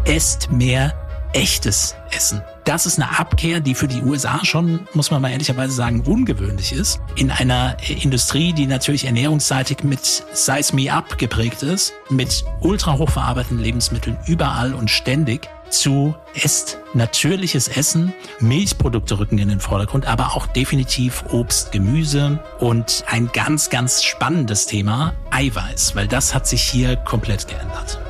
esst mehr echtes Essen. Das ist eine Abkehr, die für die USA schon, muss man mal ehrlicherweise sagen, ungewöhnlich ist. In einer Industrie, die natürlich ernährungsseitig mit Size Me Up geprägt ist, mit ultra hochverarbeiteten Lebensmitteln überall und ständig, zu esst natürliches Essen. Milchprodukte rücken in den Vordergrund, aber auch definitiv Obst, Gemüse und ein ganz, ganz spannendes Thema, Eiweiß, weil das hat sich hier komplett geändert.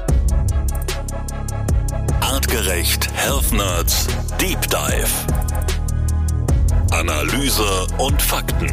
Artgerecht Health Nerds Deep Dive. Analyse und Fakten.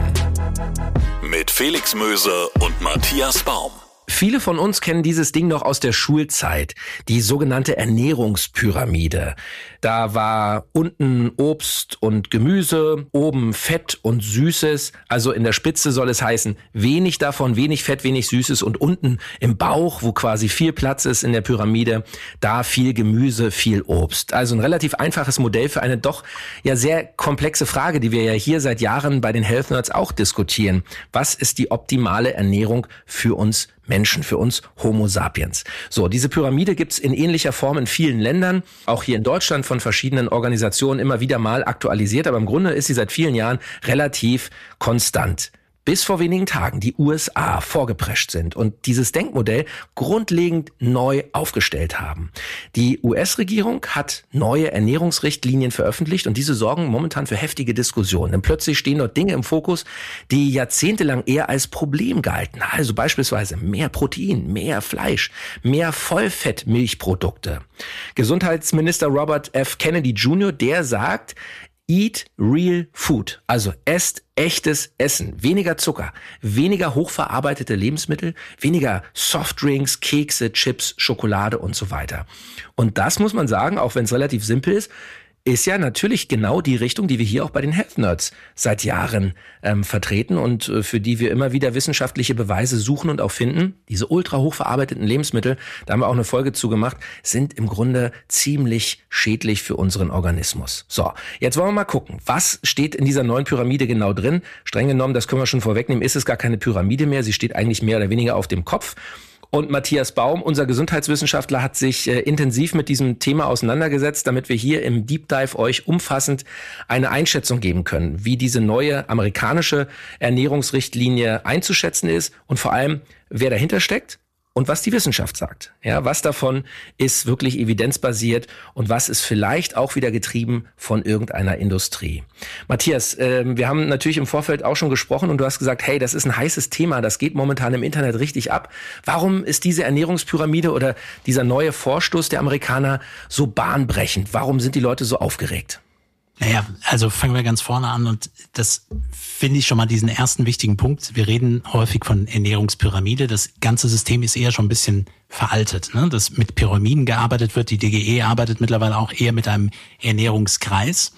Mit Felix Möse und Matthias Baum. Viele von uns kennen dieses Ding noch aus der Schulzeit, die sogenannte Ernährungspyramide. Da war unten Obst und Gemüse, oben Fett und Süßes, also in der Spitze soll es heißen, wenig davon, wenig Fett, wenig Süßes und unten im Bauch, wo quasi viel Platz ist in der Pyramide, da viel Gemüse, viel Obst. Also ein relativ einfaches Modell für eine doch ja sehr komplexe Frage, die wir ja hier seit Jahren bei den Health Nerds auch diskutieren. Was ist die optimale Ernährung für uns Menschen, für uns Homo sapiens? So, diese Pyramide gibt's in ähnlicher Form in vielen Ländern, auch hier in Deutschland von verschiedenen Organisationen immer wieder mal aktualisiert, aber im Grunde ist sie seit vielen Jahren relativ konstant. Bis vor wenigen Tagen die USA vorgeprescht sind und dieses Denkmodell grundlegend neu aufgestellt haben. Die US-Regierung hat neue Ernährungsrichtlinien veröffentlicht und diese sorgen momentan für heftige Diskussionen. Denn plötzlich stehen dort Dinge im Fokus, die jahrzehntelang eher als Problem galten. Also beispielsweise mehr Protein, mehr Fleisch, mehr Vollfett-Milchprodukte. Gesundheitsminister Robert F. Kennedy Jr., der sagt, Eat real food, also esst echtes Essen, weniger Zucker, weniger hochverarbeitete Lebensmittel, weniger Softdrinks, Kekse, Chips, Schokolade und so weiter. Und das muss man sagen, auch wenn es relativ simpel ist ja natürlich genau die Richtung, die wir hier auch bei den Health Nerds seit Jahren vertreten und für die wir immer wieder wissenschaftliche Beweise suchen und auch finden. Diese ultra hochverarbeiteten Lebensmittel, da haben wir auch eine Folge zugemacht, sind im Grunde ziemlich schädlich für unseren Organismus. So, jetzt wollen wir mal gucken, was steht in dieser neuen Pyramide genau drin? Streng genommen, das können wir schon vorwegnehmen, ist es gar keine Pyramide mehr, sie steht eigentlich mehr oder weniger auf dem Kopf. Und Matthias Baum, unser Gesundheitswissenschaftler, hat sich intensiv mit diesem Thema auseinandergesetzt, damit wir hier im Deep Dive euch umfassend eine Einschätzung geben können, wie diese neue amerikanische Ernährungsrichtlinie einzuschätzen ist und vor allem, wer dahinter steckt und was die Wissenschaft sagt. Ja, was davon ist wirklich evidenzbasiert und was ist vielleicht auch wieder getrieben von irgendeiner Industrie. Matthias, wir haben natürlich im Vorfeld auch schon gesprochen und du hast gesagt, hey, das ist ein heißes Thema, das geht momentan im Internet richtig ab. Warum ist diese Ernährungspyramide oder dieser neue Vorstoß der Amerikaner so bahnbrechend? Warum sind die Leute so aufgeregt? Naja, also fangen wir ganz vorne an und das finde ich schon mal diesen ersten wichtigen Punkt. Wir reden häufig von Ernährungspyramide. Das ganze System ist eher schon ein bisschen veraltet, ne? Dass mit Pyramiden gearbeitet wird. Die DGE arbeitet mittlerweile auch eher mit einem Ernährungskreis.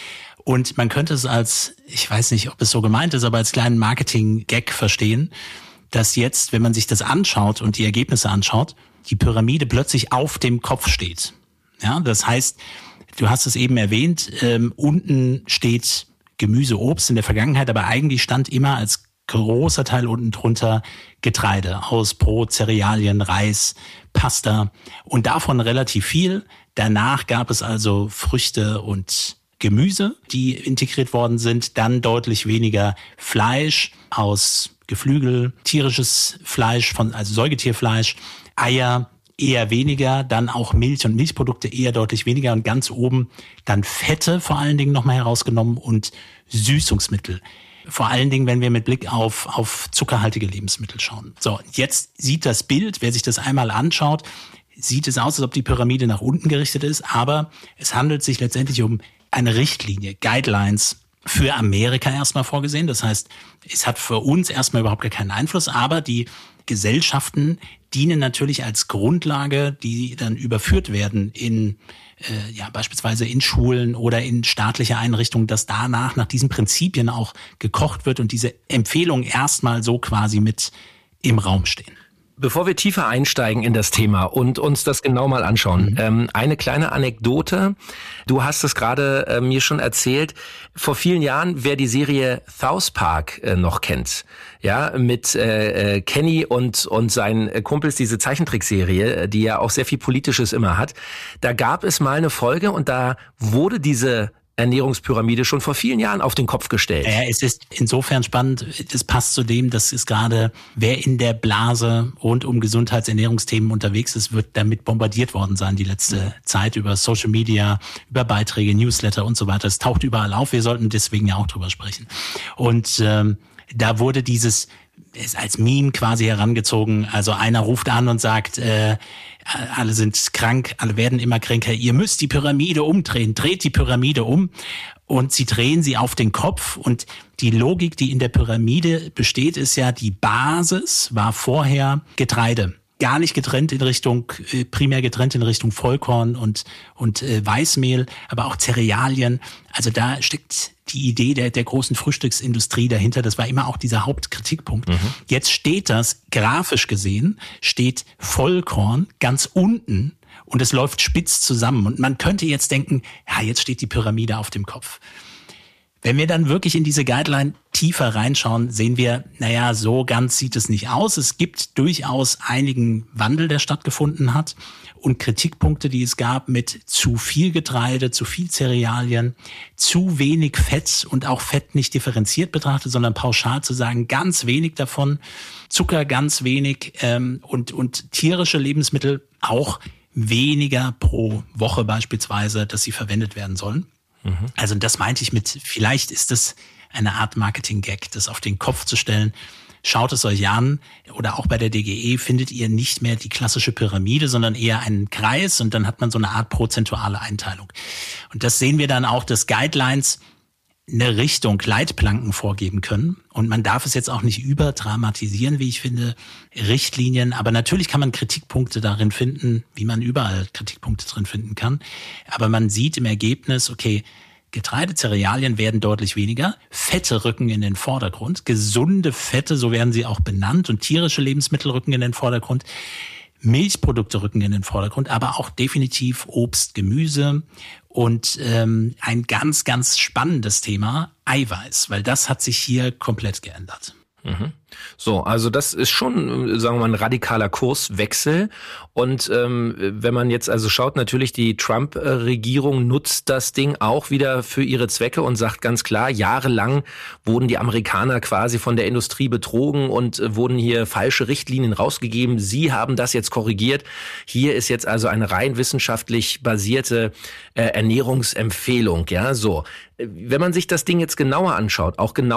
Und man könnte es als, ich weiß nicht, ob es so gemeint ist, aber als kleinen Marketing-Gag verstehen, dass jetzt, wenn man sich das anschaut und die Ergebnisse anschaut, die Pyramide plötzlich auf dem Kopf steht. Ja, das heißt, du hast es eben erwähnt, unten steht Gemüse, Obst in der Vergangenheit, aber eigentlich stand immer als großer Teil unten drunter Getreide aus Brot, Cerealien, Reis, Pasta und davon relativ viel. Danach gab es also Früchte und Gemüse, die integriert worden sind, dann deutlich weniger Fleisch aus Geflügel, tierisches Fleisch, also Säugetierfleisch, Eier, eher weniger, dann auch Milch und Milchprodukte eher deutlich weniger und ganz oben dann Fette vor allen Dingen nochmal herausgenommen und Süßungsmittel. Vor allen Dingen, wenn wir mit Blick auf zuckerhaltige Lebensmittel schauen. So, jetzt sieht das Bild, wer sich das einmal anschaut, sieht es aus, als ob die Pyramide nach unten gerichtet ist, aber es handelt sich letztendlich um eine Richtlinie, Guidelines für Amerika erstmal vorgesehen. Das heißt, es hat für uns erstmal überhaupt gar keinen Einfluss, aber die Gesellschaften dienen natürlich als Grundlage, die dann überführt werden in beispielsweise in Schulen oder in staatliche Einrichtungen, dass danach nach diesen Prinzipien auch gekocht wird und diese Empfehlungen erstmal so quasi mit im Raum stehen. Bevor wir tiefer einsteigen in das Thema und uns das genau mal anschauen, eine kleine Anekdote. Du hast es gerade mir schon erzählt. Vor vielen Jahren, wer die Serie South Park noch kennt, ja, mit Kenny und seinen Kumpels, diese Zeichentrickserie, die ja auch sehr viel Politisches immer hat, da gab es mal eine Folge und da wurde diese Ernährungspyramide schon vor vielen Jahren auf den Kopf gestellt. Ja, es ist insofern spannend, es passt zu dem, dass es gerade, wer in der Blase rund um Gesundheitsernährungsthemen unterwegs ist, wird damit bombardiert worden sein die letzte Zeit über Social Media, über Beiträge, Newsletter und so weiter. Es taucht überall auf, wir sollten deswegen ja auch drüber sprechen. Und da wurde dieses ist als Meme quasi herangezogen, also einer ruft an und sagt, alle sind krank, alle werden immer kränker, ihr müsst die Pyramide umdrehen, dreht die Pyramide um und sie drehen sie auf den Kopf und die Logik, die in der Pyramide besteht, ist ja, die Basis war vorher Getreide. Gar nicht getrennt in Richtung, primär getrennt in Richtung Vollkorn und Weißmehl, aber auch Cerealien. Also da steckt die Idee der großen Frühstücksindustrie dahinter. Das war immer auch dieser Hauptkritikpunkt. Jetzt steht das, grafisch gesehen, steht Vollkorn ganz unten und es läuft spitz zusammen. Und man könnte jetzt denken, ja, jetzt steht die Pyramide auf dem Kopf. Wenn wir dann wirklich in diese Guideline tiefer reinschauen, sehen wir, naja, so ganz sieht es nicht aus. Es gibt durchaus einigen Wandel, der stattgefunden hat und Kritikpunkte, die es gab mit zu viel Getreide, zu viel Cerealien, zu wenig Fett und auch Fett nicht differenziert betrachtet, sondern pauschal zu sagen, ganz wenig davon, Zucker ganz wenig und tierische Lebensmittel auch weniger pro Woche beispielsweise, dass sie verwendet werden sollen. Also das meinte ich mit, vielleicht ist das eine Art Marketing-Gag, das auf den Kopf zu stellen. Schaut es euch an oder auch bei der DGE findet ihr nicht mehr die klassische Pyramide, sondern eher einen Kreis und dann hat man so eine Art prozentuale Einteilung. Und das sehen wir dann auch, dass Guidelines eine Richtung, Leitplanken vorgeben können. Und man darf es jetzt auch nicht überdramatisieren, wie ich finde, Richtlinien. Aber natürlich kann man Kritikpunkte darin finden, wie man überall Kritikpunkte drin finden kann. Aber man sieht im Ergebnis, okay, Getreide, Cerealien werden deutlich weniger. Fette rücken in den Vordergrund. Gesunde Fette, so werden sie auch benannt. Und tierische Lebensmittel rücken in den Vordergrund. Milchprodukte rücken in den Vordergrund, aber auch definitiv Obst, Gemüse und ein ganz, ganz spannendes Thema, Eiweiß, weil das hat sich hier komplett geändert. So, also das ist schon, sagen wir mal, ein radikaler Kurswechsel. Und wenn man jetzt also schaut, natürlich die Trump-Regierung nutzt das Ding auch wieder für ihre Zwecke und sagt ganz klar, jahrelang wurden die Amerikaner quasi von der Industrie betrogen und wurden hier falsche Richtlinien rausgegeben. Sie haben das jetzt korrigiert. Hier ist jetzt also eine rein wissenschaftlich basierte Ernährungsempfehlung. Ja, so. Wenn man sich das Ding jetzt genauer anschaut,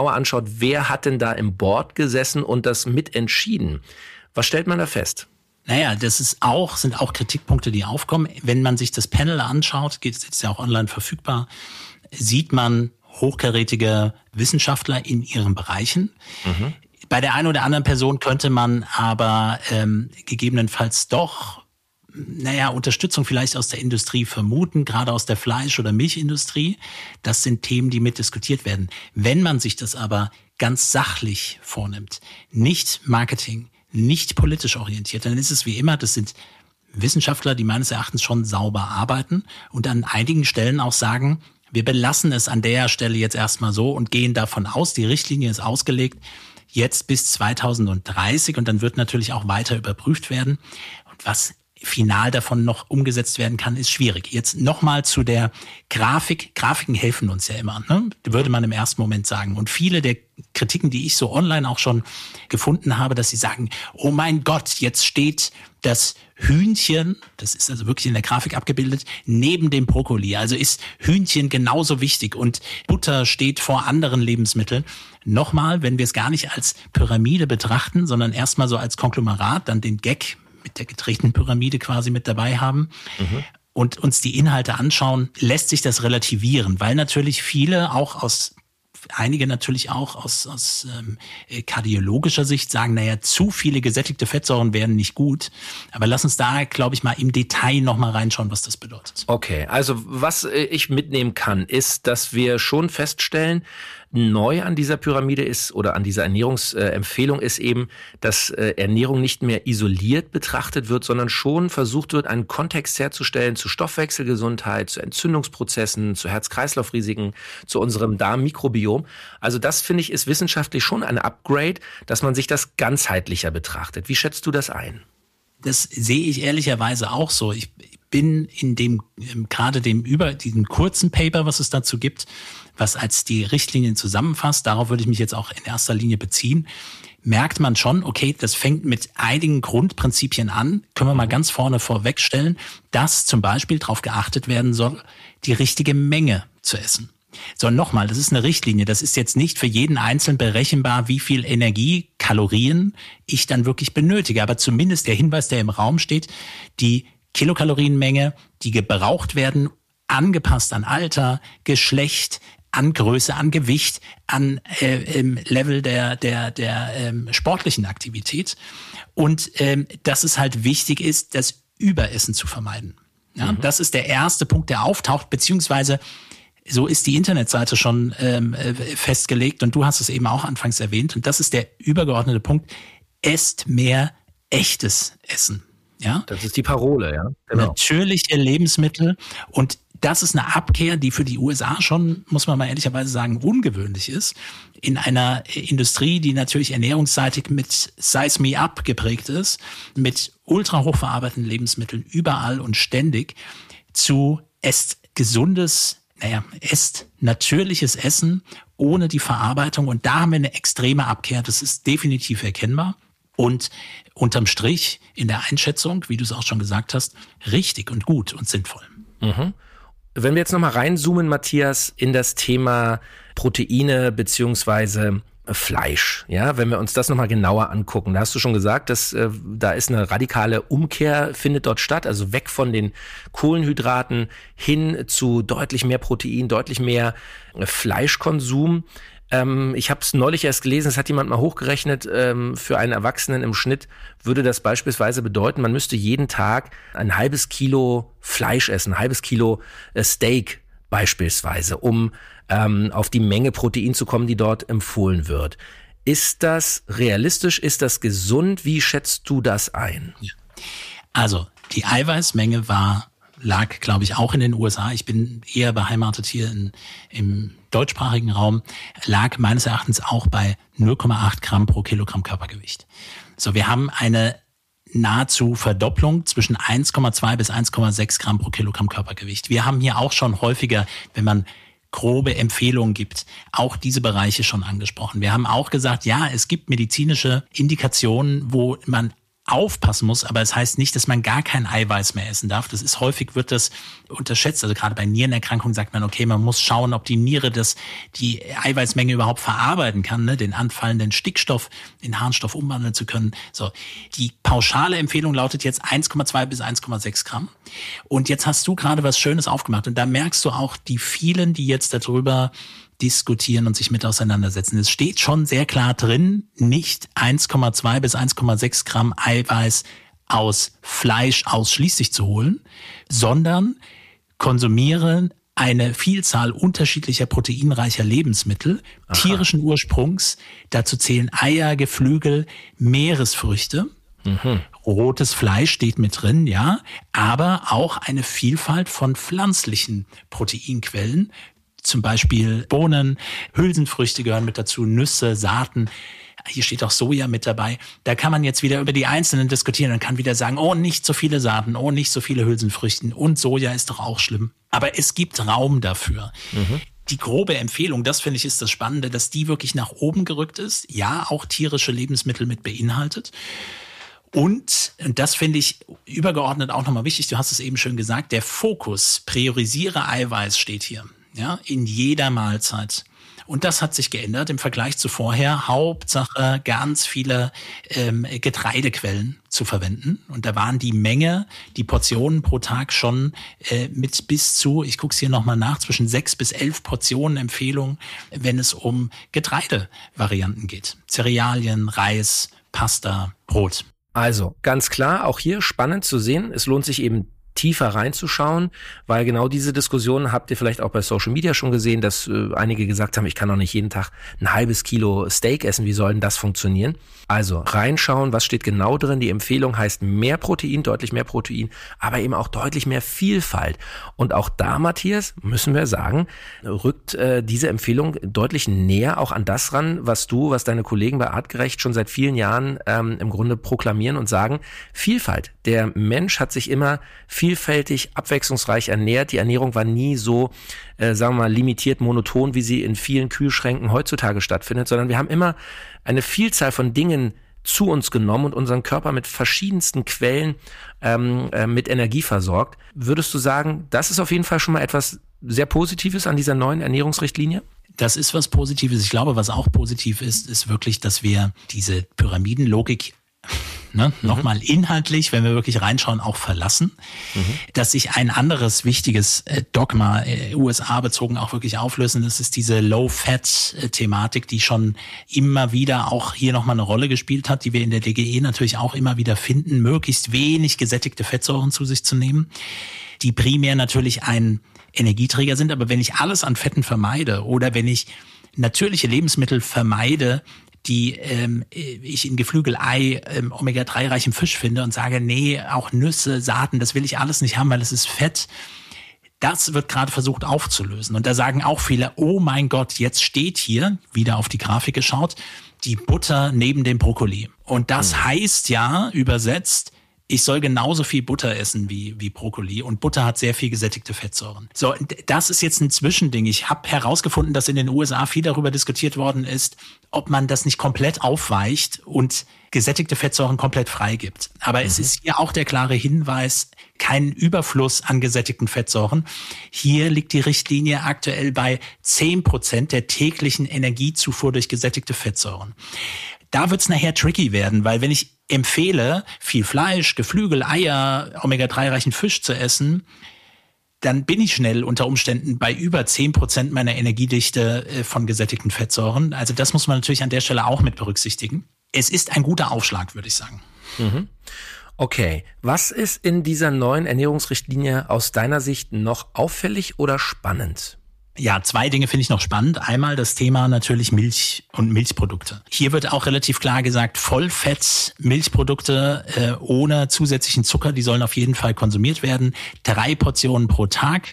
wer hat denn da im Board gesessen und das mitentschieden? Was stellt man da fest? Naja, sind auch Kritikpunkte, die aufkommen. Wenn man sich das Panel anschaut, ist ja auch online verfügbar, sieht man hochkarätige Wissenschaftler in ihren Bereichen. Bei der einen oder anderen Person könnte man aber gegebenenfalls doch Unterstützung vielleicht aus der Industrie vermuten, gerade aus der Fleisch- oder Milchindustrie. Das sind Themen, die mitdiskutiert werden. Wenn man sich das aber ganz sachlich vornimmt, nicht Marketing, nicht politisch orientiert, dann ist es wie immer, das sind Wissenschaftler, die meines Erachtens schon sauber arbeiten und an einigen Stellen auch sagen, wir belassen es an der Stelle jetzt erstmal so und gehen davon aus, die Richtlinie ist ausgelegt, jetzt bis 2030 und dann wird natürlich auch weiter überprüft werden. Und was final davon noch umgesetzt werden kann, ist schwierig. Jetzt nochmal zu der Grafik. Grafiken helfen uns ja immer, ne? Würde man im ersten Moment sagen. Und viele der Kritiken, die ich so online auch schon gefunden habe, dass sie sagen, oh mein Gott, jetzt steht das Hühnchen, das ist also wirklich in der Grafik abgebildet, neben dem Brokkoli. Also ist Hühnchen genauso wichtig und Butter steht vor anderen Lebensmitteln. Nochmal, wenn wir es gar nicht als Pyramide betrachten, sondern erstmal so als Konglomerat, dann den Gag mit der gedrehten Pyramide quasi mit dabei haben und uns die Inhalte anschauen, lässt sich das relativieren, weil natürlich einige natürlich auch aus kardiologischer Sicht sagen, zu viele gesättigte Fettsäuren wären nicht gut. Aber lass uns da, glaube ich, mal im Detail nochmal reinschauen, was das bedeutet. Okay, also was ich mitnehmen kann, ist, dass wir schon feststellen, Neu an dieser Pyramide ist oder an dieser Ernährungsempfehlung ist eben, dass Ernährung nicht mehr isoliert betrachtet wird, sondern schon versucht wird, einen Kontext herzustellen zu Stoffwechselgesundheit, zu Entzündungsprozessen, zu Herz-Kreislauf-Risiken, zu unserem Darmmikrobiom. Also das, finde ich, ist wissenschaftlich schon ein Upgrade, dass man sich das ganzheitlicher betrachtet. Wie schätzt du das ein? Das sehe ich ehrlicherweise auch so. Ich bin in dem, gerade diesem kurzen Paper, was es dazu gibt, was als die Richtlinien zusammenfasst, darauf würde ich mich jetzt auch in erster Linie beziehen, merkt man schon, okay, das fängt mit einigen Grundprinzipien an, können wir mal ganz vorne vorwegstellen, dass zum Beispiel darauf geachtet werden soll, die richtige Menge zu essen. So, nochmal, das ist eine Richtlinie. Das ist jetzt nicht für jeden Einzelnen berechenbar, wie viel Energie, Kalorien ich dann wirklich benötige. Aber zumindest der Hinweis, der im Raum steht, die Kilokalorienmenge, die gebraucht werden, angepasst an Alter, Geschlecht, an Größe, an Gewicht, an Level der sportlichen Aktivität. Und dass es halt wichtig ist, das Überessen zu vermeiden. Ja, das ist der erste Punkt, der auftaucht, beziehungsweise so ist die Internetseite schon festgelegt und du hast es eben auch anfangs erwähnt. Und das ist der übergeordnete Punkt. Esst mehr echtes Essen. Ja? Das ist die Parole, ja. Genau. Natürliche Lebensmittel. Und das ist eine Abkehr, die für die USA schon, muss man mal ehrlicherweise sagen, ungewöhnlich ist. In einer Industrie, die natürlich ernährungsseitig mit Size Me Up geprägt ist, mit ultra hochverarbeiteten Lebensmitteln überall und ständig, zu esst natürliches Essen ohne die Verarbeitung. Und da haben wir eine extreme Abkehr. Das ist definitiv erkennbar. Und unterm Strich in der Einschätzung, wie du es auch schon gesagt hast, richtig und gut und sinnvoll. Mhm. Wenn wir jetzt nochmal reinzoomen, Matthias, in das Thema Proteine beziehungsweise Fleisch, ja, wenn wir uns das nochmal genauer angucken, da hast du schon gesagt, dass da ist eine radikale Umkehr, findet dort statt, also weg von den Kohlenhydraten hin zu deutlich mehr Protein, deutlich mehr Fleischkonsum. Ich habe es neulich erst gelesen, es hat jemand mal hochgerechnet, für einen Erwachsenen im Schnitt würde das beispielsweise bedeuten, man müsste jeden Tag ein halbes Kilo Fleisch essen, ein halbes Kilo Steak beispielsweise, um auf die Menge Protein zu kommen, die dort empfohlen wird. Ist das realistisch? Ist das gesund? Wie schätzt du das ein? Also die Eiweißmenge lag, glaube ich, auch in den USA. Ich bin eher beheimatet hier im deutschsprachigen Raum, lag meines Erachtens auch bei 0,8 Gramm pro Kilogramm Körpergewicht. So, wir haben eine nahezu Verdopplung zwischen 1,2 bis 1,6 Gramm pro Kilogramm Körpergewicht. Wir haben hier auch schon häufiger, wenn man grobe Empfehlungen gibt, auch diese Bereiche schon angesprochen. Wir haben auch gesagt, ja, es gibt medizinische Indikationen, wo man aufpassen muss, aber es heißt nicht, dass man gar kein Eiweiß mehr essen darf. Häufig wird das unterschätzt. Also gerade bei Nierenerkrankungen sagt man, okay, man muss schauen, ob die Niere die Eiweißmenge überhaupt verarbeiten kann, ne? Den anfallenden Stickstoff in Harnstoff umwandeln zu können. So. Die pauschale Empfehlung lautet jetzt 1,2 bis 1,6 Gramm. Und jetzt hast du gerade was Schönes aufgemacht. Und da merkst du auch die vielen, die jetzt darüber diskutieren und sich mit auseinandersetzen. Es steht schon sehr klar drin, nicht 1,2 bis 1,6 Gramm Eiweiß aus Fleisch ausschließlich zu holen, sondern konsumieren eine Vielzahl unterschiedlicher proteinreicher Lebensmittel, tierischen Ursprungs. Dazu zählen Eier, Geflügel, Meeresfrüchte. Rotes Fleisch steht mit drin, ja, aber auch eine Vielfalt von pflanzlichen Proteinquellen, zum Beispiel Bohnen, Hülsenfrüchte gehören mit dazu, Nüsse, Saaten. Hier steht auch Soja mit dabei. Da kann man jetzt wieder über die Einzelnen diskutieren und kann wieder sagen, oh, nicht so viele Saaten, oh, nicht so viele Hülsenfrüchte und Soja ist doch auch schlimm. Aber es gibt Raum dafür. Die grobe Empfehlung, das finde ich ist das Spannende, dass die wirklich nach oben gerückt ist. Ja, auch tierische Lebensmittel mit beinhaltet. Und das finde ich übergeordnet auch nochmal wichtig, du hast es eben schön gesagt, der Fokus, priorisiere Eiweiß steht hier. Ja, in jeder Mahlzeit. Und das hat sich geändert im Vergleich zu vorher. Hauptsache ganz viele Getreidequellen zu verwenden. Und da waren die Menge, die Portionen pro Tag schon mit bis zu, ich gucke es hier nochmal nach, zwischen 6 bis 11 Portionen Empfehlung, wenn es um Getreidevarianten geht. Cerealien, Reis, Pasta, Brot. Also ganz klar, auch hier spannend zu sehen. Es lohnt sich eben tiefer reinzuschauen, weil genau diese Diskussion habt ihr vielleicht auch bei Social Media schon gesehen, dass einige gesagt haben, ich kann doch nicht jeden Tag ein halbes Kilo Steak essen, wie soll denn das funktionieren? Also reinschauen, was steht genau drin. Die Empfehlung heißt mehr Protein, deutlich mehr Protein, aber eben auch deutlich mehr Vielfalt. Und auch da, Matthias, müssen wir sagen, rückt diese Empfehlung deutlich näher auch an das ran, was deine Kollegen bei Artgerecht schon seit vielen Jahren im Grunde proklamieren und sagen, Vielfalt. Der Mensch hat sich immer vielfältig, abwechslungsreich ernährt. Die Ernährung war nie so, sagen wir mal, limitiert, monoton, wie sie in vielen Kühlschränken heutzutage stattfindet, sondern wir haben immer eine Vielzahl von Dingen zu uns genommen und unseren Körper mit verschiedensten Quellen mit Energie versorgt. Würdest du sagen, das ist auf jeden Fall schon mal etwas sehr Positives an dieser neuen Ernährungsrichtlinie? Das ist was Positives. Ich glaube, was auch positiv ist wirklich, dass wir diese Pyramidenlogik nochmal inhaltlich, wenn wir wirklich reinschauen, auch verlassen, dass sich ein anderes wichtiges Dogma USA bezogen auch wirklich auflösen. Das ist diese Low-Fat-Thematik, die schon immer wieder auch hier nochmal eine Rolle gespielt hat, die wir in der DGE natürlich auch immer wieder finden, möglichst wenig gesättigte Fettsäuren zu sich zu nehmen, die primär natürlich ein Energieträger sind. Aber wenn ich alles an Fetten vermeide oder wenn ich natürliche Lebensmittel vermeide, die ich in Geflügelei, Omega-3-reichem Fisch finde und sage, nee, auch Nüsse, Saaten, das will ich alles nicht haben, weil es ist Fett. Das wird gerade versucht aufzulösen. Und da sagen auch viele, oh mein Gott, jetzt steht hier, wieder auf die Grafik geschaut, die Butter neben dem Brokkoli. Und das heißt ja, übersetzt, ich soll genauso viel Butter essen wie Brokkoli und Butter hat sehr viel gesättigte Fettsäuren. So, das ist jetzt ein Zwischending. Ich habe herausgefunden, dass in den USA viel darüber diskutiert worden ist, ob man das nicht komplett aufweicht und gesättigte Fettsäuren komplett freigibt. Aber es ist hier auch der klare Hinweis, kein Überfluss an gesättigten Fettsäuren. Hier liegt die Richtlinie aktuell bei 10% der täglichen Energiezufuhr durch gesättigte Fettsäuren. Da wird's nachher tricky werden, weil wenn ich empfehle, viel Fleisch, Geflügel, Eier, Omega-3-reichen Fisch zu essen, dann bin ich schnell unter Umständen bei über 10% meiner Energiedichte von gesättigten Fettsäuren. Also das muss man natürlich an der Stelle auch mit berücksichtigen. Es ist ein guter Aufschlag, würde ich sagen. Okay, was ist in dieser neuen Ernährungsrichtlinie aus deiner Sicht noch auffällig oder spannend? Ja, 2 Dinge finde ich noch spannend. Einmal das Thema natürlich Milch und Milchprodukte. Hier wird auch relativ klar gesagt, Vollfett-Milchprodukte ohne zusätzlichen Zucker, die sollen auf jeden Fall konsumiert werden. 3 Portionen pro Tag.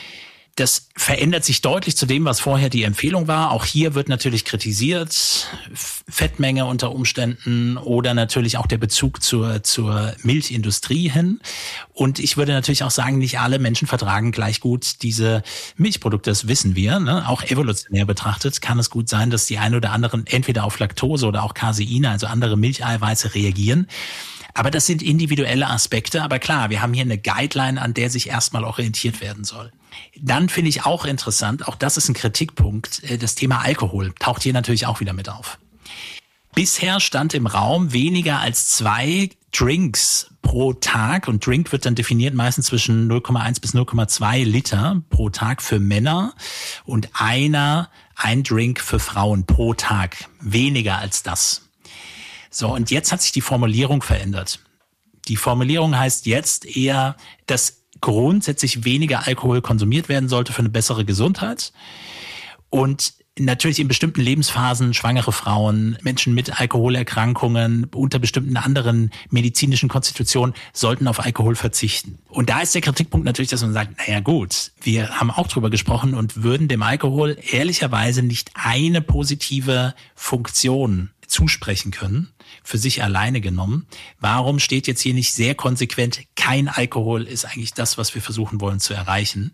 Das verändert sich deutlich zu dem, was vorher die Empfehlung war. Auch hier wird natürlich kritisiert, Fettmenge unter Umständen oder natürlich auch der Bezug zur Milchindustrie hin. Und ich würde natürlich auch sagen, nicht alle Menschen vertragen gleich gut diese Milchprodukte. Das wissen wir, ne? Auch evolutionär betrachtet kann es gut sein, dass die ein oder anderen entweder auf Laktose oder auch Caseine, also andere Milcheiweiße, reagieren. Aber das sind individuelle Aspekte. Aber klar, wir haben hier eine Guideline, an der sich erstmal orientiert werden soll. Dann finde ich auch interessant, auch das ist ein Kritikpunkt, das Thema Alkohol taucht hier natürlich auch wieder mit auf. Bisher stand im Raum weniger als 2 Drinks pro Tag und Drink wird dann definiert meistens zwischen 0,1 bis 0,2 Liter pro Tag für Männer und ein Drink für Frauen pro Tag. Weniger als das. So, und jetzt hat sich die Formulierung verändert. Die Formulierung heißt jetzt eher, dass grundsätzlich weniger Alkohol konsumiert werden sollte für eine bessere Gesundheit. Und natürlich in bestimmten Lebensphasen, schwangere Frauen, Menschen mit Alkoholerkrankungen, unter bestimmten anderen medizinischen Konstitutionen sollten auf Alkohol verzichten. Und da ist der Kritikpunkt natürlich, dass man sagt, naja gut, wir haben auch drüber gesprochen und würden dem Alkohol ehrlicherweise nicht eine positive Funktion zusprechen können, für sich alleine genommen. Warum steht jetzt hier nicht sehr konsequent, kein Alkohol ist eigentlich das, was wir versuchen wollen zu erreichen?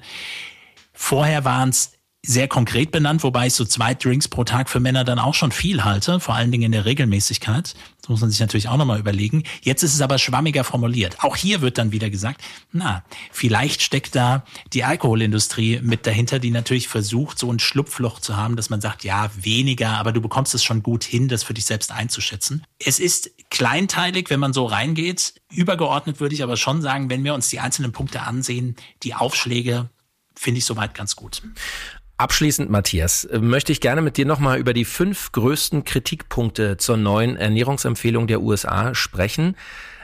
Vorher waren es sehr konkret benannt, wobei ich so 2 Drinks pro Tag für Männer dann auch schon viel halte, vor allen Dingen in der Regelmäßigkeit. Das muss man sich natürlich auch nochmal überlegen. Jetzt ist es aber schwammiger formuliert. Auch hier wird dann wieder gesagt, vielleicht steckt da die Alkoholindustrie mit dahinter, die natürlich versucht, so ein Schlupfloch zu haben, dass man sagt, ja, weniger, aber du bekommst es schon gut hin, das für dich selbst einzuschätzen. Es ist kleinteilig, wenn man so reingeht. Übergeordnet würde ich aber schon sagen, wenn wir uns die einzelnen Punkte ansehen, die Aufschläge finde ich soweit ganz gut. Abschließend, Matthias, möchte ich gerne mit dir nochmal über die 5 größten Kritikpunkte zur neuen Ernährungsempfehlung der USA sprechen.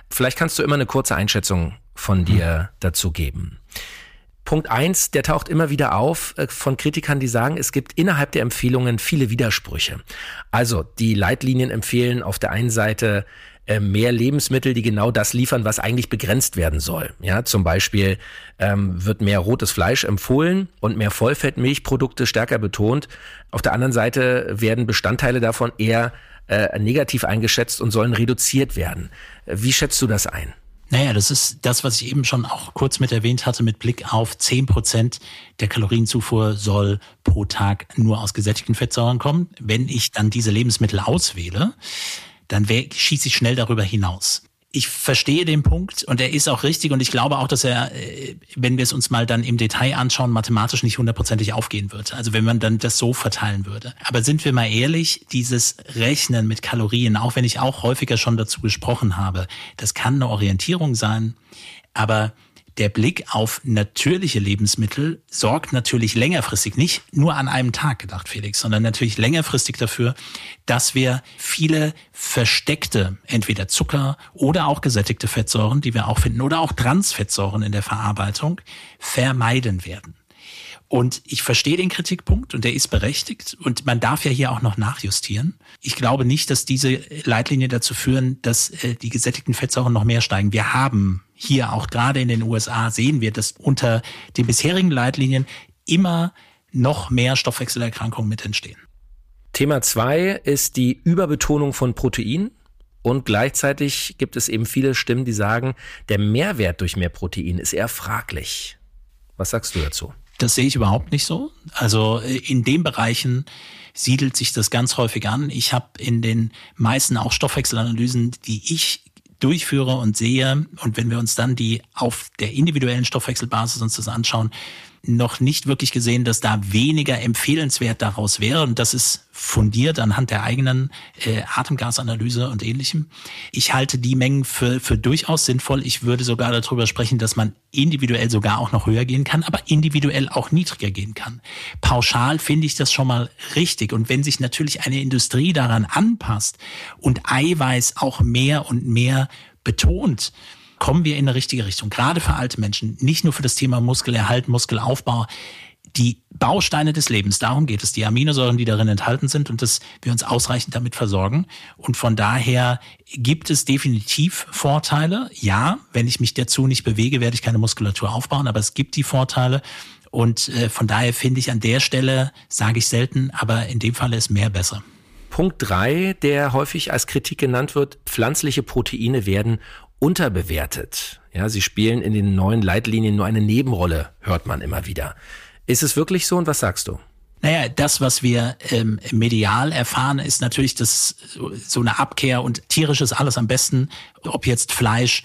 Vielleicht kannst du immer eine kurze Einschätzung von dir dazu geben. Punkt 1, der taucht immer wieder auf von Kritikern, die sagen, es gibt innerhalb der Empfehlungen viele Widersprüche. Also die Leitlinien empfehlen auf der einen Seite mehr Lebensmittel, die genau das liefern, was eigentlich begrenzt werden soll. Ja, zum Beispiel wird mehr rotes Fleisch empfohlen und mehr Vollfett-Milchprodukte stärker betont. Auf der anderen Seite werden Bestandteile davon eher negativ eingeschätzt und sollen reduziert werden. Wie schätzt du das ein? Naja, das ist das, was ich eben schon auch kurz mit erwähnt hatte, mit Blick auf 10% der Kalorienzufuhr soll pro Tag nur aus gesättigten Fettsäuren kommen. Wenn ich dann diese Lebensmittel auswähle, dann schieße ich schnell darüber hinaus. Ich verstehe den Punkt und er ist auch richtig und ich glaube auch, dass er, wenn wir es uns mal dann im Detail anschauen, mathematisch nicht 100%ig aufgehen wird. Also wenn man dann das so verteilen würde. Aber sind wir mal ehrlich, dieses Rechnen mit Kalorien, auch wenn ich auch häufiger schon dazu gesprochen habe, das kann eine Orientierung sein, aber der Blick auf natürliche Lebensmittel sorgt natürlich längerfristig, nicht nur an einem Tag gedacht, Felix, sondern natürlich längerfristig dafür, dass wir viele versteckte, entweder Zucker oder auch gesättigte Fettsäuren, die wir auch finden, oder auch Transfettsäuren in der Verarbeitung, vermeiden werden. Und ich verstehe den Kritikpunkt und der ist berechtigt und man darf ja hier auch noch nachjustieren. Ich glaube nicht, dass diese Leitlinien dazu führen, dass die gesättigten Fettsäuren noch mehr steigen. Wir haben hier auch gerade in den USA sehen wir, dass unter den bisherigen Leitlinien immer noch mehr Stoffwechselerkrankungen mit entstehen. Thema 2 ist die Überbetonung von Protein. Und gleichzeitig gibt es eben viele Stimmen, die sagen, der Mehrwert durch mehr Protein ist eher fraglich. Was sagst du dazu? Das sehe ich überhaupt nicht so. Also in den Bereichen siedelt sich das ganz häufig an. Ich habe in den meisten auch Stoffwechselanalysen, die ich durchführe und sehe, und wenn wir uns dann die auf der individuellen Stoffwechselbasis uns das anschauen, noch nicht wirklich gesehen, dass da weniger empfehlenswert daraus wäre. Und das ist fundiert anhand der eigenen Atemgasanalyse und Ähnlichem. Ich halte die Mengen für durchaus sinnvoll. Ich würde sogar darüber sprechen, dass man individuell sogar auch noch höher gehen kann, aber individuell auch niedriger gehen kann. Pauschal finde ich das schon mal richtig. Und wenn sich natürlich eine Industrie daran anpasst und Eiweiß auch mehr und mehr betont, kommen wir in eine richtige Richtung. Gerade für alte Menschen, nicht nur für das Thema Muskelerhalt, Muskelaufbau. Die Bausteine des Lebens, darum geht es, die Aminosäuren, die darin enthalten sind und dass wir uns ausreichend damit versorgen. Und von daher gibt es definitiv Vorteile. Ja, wenn ich mich dazu nicht bewege, werde ich keine Muskulatur aufbauen, aber es gibt die Vorteile. Und von daher finde ich an der Stelle, sage ich selten, aber in dem Fall ist mehr besser. Punkt 3, der häufig als Kritik genannt wird, pflanzliche Proteine werden unterbewertet. Ja, sie spielen in den neuen Leitlinien nur eine Nebenrolle, hört man immer wieder. Ist es wirklich so und was sagst du? Naja, das, was wir medial erfahren, ist natürlich das so eine Abkehr und tierisch ist alles am besten, ob jetzt Fleisch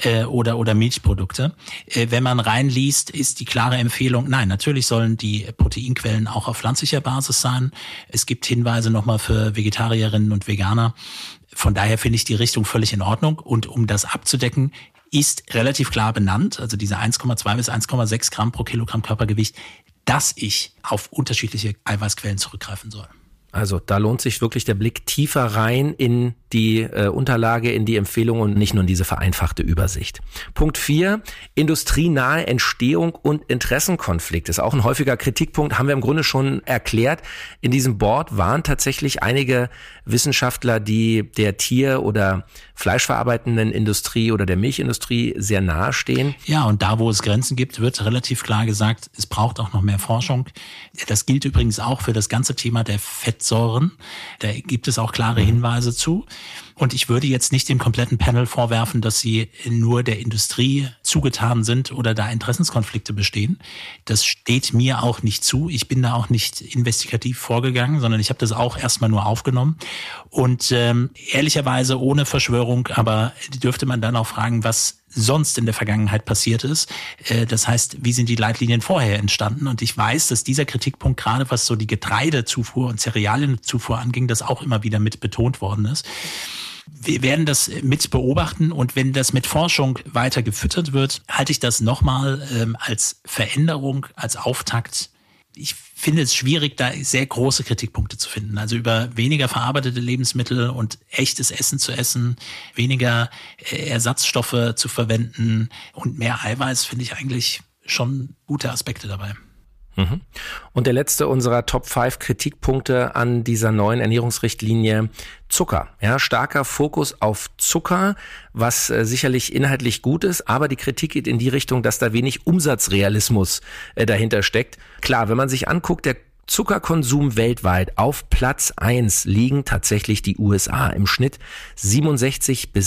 oder Milchprodukte. Wenn man reinliest, ist die klare Empfehlung, nein, natürlich sollen die Proteinquellen auch auf pflanzlicher Basis sein. Es gibt Hinweise nochmal für Vegetarierinnen und Veganer. Von daher finde ich die Richtung völlig in Ordnung. Und um das abzudecken, ist relativ klar benannt, also diese 1,2 bis 1,6 Gramm pro Kilogramm Körpergewicht, dass ich auf unterschiedliche Eiweißquellen zurückgreifen soll. Also da lohnt sich wirklich der Blick tiefer rein in die Unterlage, in die Empfehlung und nicht nur in diese vereinfachte Übersicht. Punkt 4, industrienahe Entstehung und Interessenkonflikt. Ist auch ein häufiger Kritikpunkt, haben wir im Grunde schon erklärt. In diesem Board waren tatsächlich einige Wissenschaftler, die der Tier- oder fleischverarbeitenden Industrie oder der Milchindustrie sehr nahe stehen. Ja, und da, wo es Grenzen gibt, wird relativ klar gesagt, es braucht auch noch mehr Forschung. Das gilt übrigens auch für das ganze Thema der Fettsäuren. Da gibt es auch klare Hinweise zu. Und ich würde jetzt nicht dem kompletten Panel vorwerfen, dass sie nur der Industrie zugetan sind oder da Interessenskonflikte bestehen. Das steht mir auch nicht zu. Ich bin da auch nicht investigativ vorgegangen, sondern ich habe das auch erstmal nur aufgenommen. Und ehrlicherweise ohne Verschwörung, aber dürfte man dann auch fragen, was sonst in der Vergangenheit passiert ist. Das heißt, wie sind die Leitlinien vorher entstanden? Und ich weiß, dass dieser Kritikpunkt, gerade was so die Getreidezufuhr und Cerealienzufuhr anging, das auch immer wieder mit betont worden ist. Wir werden das mit beobachten und wenn das mit Forschung weiter gefüttert wird, halte ich das nochmal als Veränderung, als Auftakt ich finde es schwierig, da sehr große Kritikpunkte zu finden. Also über weniger verarbeitete Lebensmittel und echtes Essen zu essen, weniger Ersatzstoffe zu verwenden und mehr Eiweiß finde ich eigentlich schon gute Aspekte dabei. Und der letzte unserer Top 5 Kritikpunkte an dieser neuen Ernährungsrichtlinie: Zucker. Ja, starker Fokus auf Zucker, was sicherlich inhaltlich gut ist, aber die Kritik geht in die Richtung, dass da wenig Umsatzrealismus dahinter steckt. Klar, wenn man sich anguckt, der Zuckerkonsum weltweit, auf Platz 1 liegen tatsächlich die USA. Im Schnitt 67 bis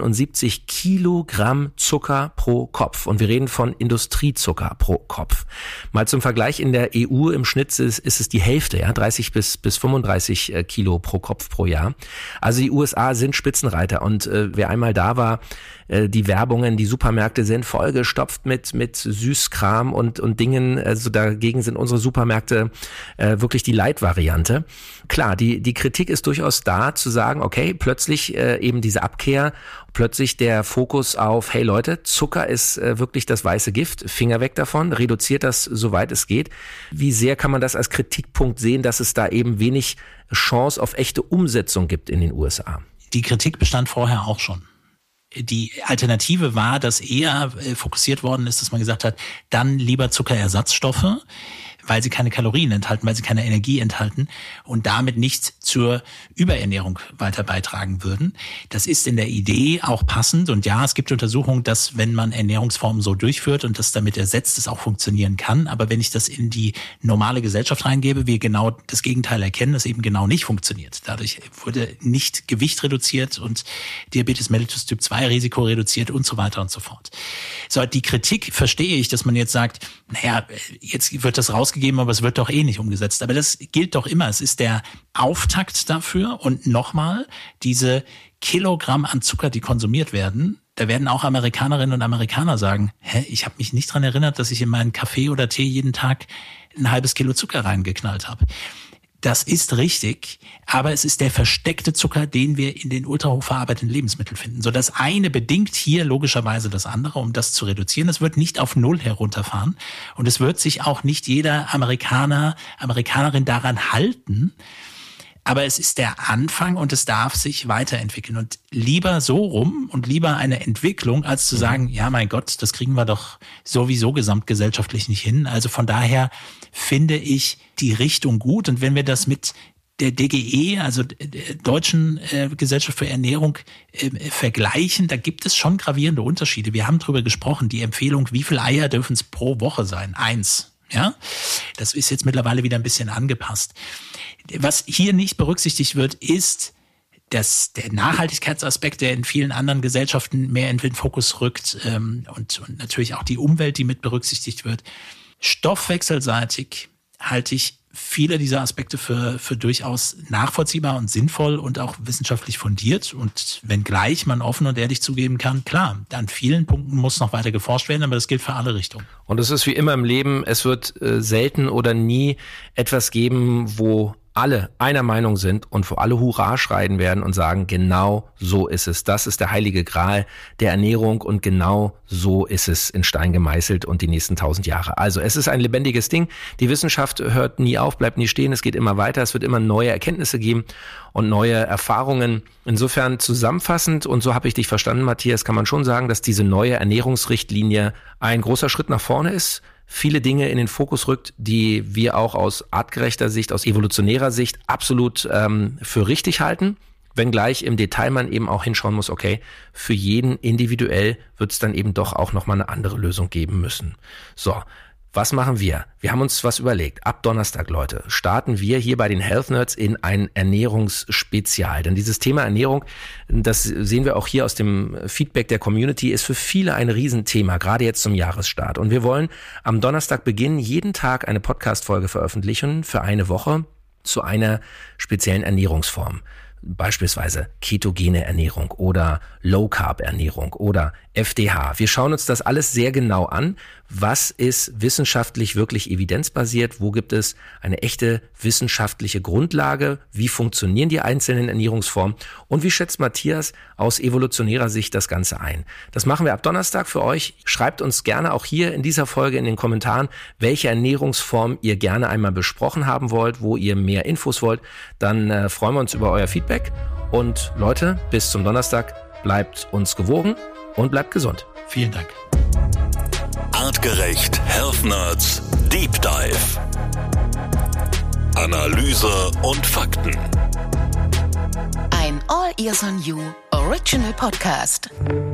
77 Kilogramm Zucker pro Kopf. Und wir reden von Industriezucker pro Kopf. Mal zum Vergleich, in der EU im Schnitt ist es die Hälfte, ja, 30 bis 35 Kilo pro Kopf pro Jahr. Also die USA sind Spitzenreiter. Und wer einmal da war, die Werbungen, die Supermärkte sind vollgestopft mit Süßkram und Dingen. Also dagegen sind unsere Supermärkte wirklich die Leitvariante. Klar, die Kritik ist durchaus da, zu sagen, okay, plötzlich eben diese Abkehr, plötzlich der Fokus auf, hey Leute, Zucker ist wirklich das weiße Gift, Finger weg davon, reduziert das, soweit es geht. Wie sehr kann man das als Kritikpunkt sehen, dass es da eben wenig Chance auf echte Umsetzung gibt in den USA? Die Kritik bestand vorher auch schon. Die Alternative war, dass eher fokussiert worden ist, dass man gesagt hat, dann lieber Zuckerersatzstoffe, weil sie keine Kalorien enthalten, weil sie keine Energie enthalten und damit nicht zur Überernährung weiter beitragen würden. Das ist in der Idee auch passend und ja, es gibt Untersuchungen, dass wenn man Ernährungsformen so durchführt und das damit ersetzt, es auch funktionieren kann. Aber wenn ich das in die normale Gesellschaft reingebe, wir genau das Gegenteil erkennen, das eben genau nicht funktioniert. Dadurch wurde nicht Gewicht reduziert und Diabetes mellitus Typ 2 Risiko reduziert und so weiter und so fort. So, die Kritik verstehe ich, dass man jetzt sagt, naja, jetzt wird das rausgegeben, aber es wird doch eh nicht umgesetzt. Aber das gilt doch immer. Es ist der Auftakt dafür. Und nochmal, diese Kilogramm an Zucker, die konsumiert werden, da werden auch Amerikanerinnen und Amerikaner sagen, ich habe mich nicht dran erinnert, dass ich in meinen Kaffee oder Tee jeden Tag ein halbes Kilo Zucker reingeknallt habe. Das ist richtig, aber es ist der versteckte Zucker, den wir in den ultrahochverarbeiteten Lebensmitteln finden. So, das eine bedingt hier logischerweise das andere, um das zu reduzieren. Es wird nicht auf Null herunterfahren und es wird sich auch nicht jeder Amerikaner, Amerikanerin daran halten. Aber es ist der Anfang und es darf sich weiterentwickeln. Und lieber so rum und lieber eine Entwicklung, als zu sagen, ja mein Gott, das kriegen wir doch sowieso gesamtgesellschaftlich nicht hin. Also von daher finde ich die Richtung gut. Und wenn wir das mit der DGE, also der Deutschen Gesellschaft für Ernährung, vergleichen, da gibt es schon gravierende Unterschiede. Wir haben drüber gesprochen, die Empfehlung, wie viel Eier dürfen es pro Woche sein? 1. Ja, das ist jetzt mittlerweile wieder ein bisschen angepasst. Was hier nicht berücksichtigt wird, ist, dass der Nachhaltigkeitsaspekt, der in vielen anderen Gesellschaften mehr in den Fokus rückt, und natürlich auch die Umwelt, die mit berücksichtigt wird. Stoffwechselseitig halte ich viele dieser Aspekte für durchaus nachvollziehbar und sinnvoll und auch wissenschaftlich fundiert. Und wenngleich man offen und ehrlich zugeben kann, klar, an vielen Punkten muss noch weiter geforscht werden, aber das gilt für alle Richtungen. Und es ist wie immer im Leben, es wird selten oder nie etwas geben, wo alle einer Meinung sind und wo alle Hurra schreien werden und sagen, genau so ist es. Das ist der heilige Gral der Ernährung und genau so ist es in Stein gemeißelt und die nächsten 1000 Jahre. Also es ist ein lebendiges Ding. Die Wissenschaft hört nie auf, bleibt nie stehen. Es geht immer weiter. Es wird immer neue Erkenntnisse geben und neue Erfahrungen. Insofern zusammenfassend, und so habe ich dich verstanden, Matthias, kann man schon sagen, dass diese neue Ernährungsrichtlinie ein großer Schritt nach vorne ist. Viele Dinge in den Fokus rückt, die wir auch aus artgerechter Sicht, aus evolutionärer Sicht absolut für richtig halten. Wenngleich im Detail man eben auch hinschauen muss, okay, für jeden individuell wird es dann eben doch auch nochmal eine andere Lösung geben müssen. So, was machen wir? Wir haben uns was überlegt. Ab Donnerstag, Leute, starten wir hier bei den Health Nerds in ein Ernährungsspezial. Denn dieses Thema Ernährung, das sehen wir auch hier aus dem Feedback der Community, ist für viele ein Riesenthema, gerade jetzt zum Jahresstart. Und wir wollen am Donnerstag beginnen, jeden Tag eine Podcast-Folge veröffentlichen für eine Woche zu einer speziellen Ernährungsform. Beispielsweise ketogene Ernährung oder Low-Carb-Ernährung oder FDH. Wir schauen uns das alles sehr genau an, was ist wissenschaftlich wirklich evidenzbasiert, wo gibt es eine echte wissenschaftliche Grundlage, wie funktionieren die einzelnen Ernährungsformen und wie schätzt Matthias aus evolutionärer Sicht das Ganze ein. Das machen wir ab Donnerstag für euch. Schreibt uns gerne auch hier in dieser Folge in den Kommentaren, welche Ernährungsform ihr gerne einmal besprochen haben wollt, wo ihr mehr Infos wollt. Dann freuen wir uns über euer Feedback. Und Leute, bis zum Donnerstag, bleibt uns gewogen und bleibt gesund. Vielen Dank. Artgerecht Health Nerds Deep Dive. Analyse und Fakten. Ein All Ears on You Original Podcast.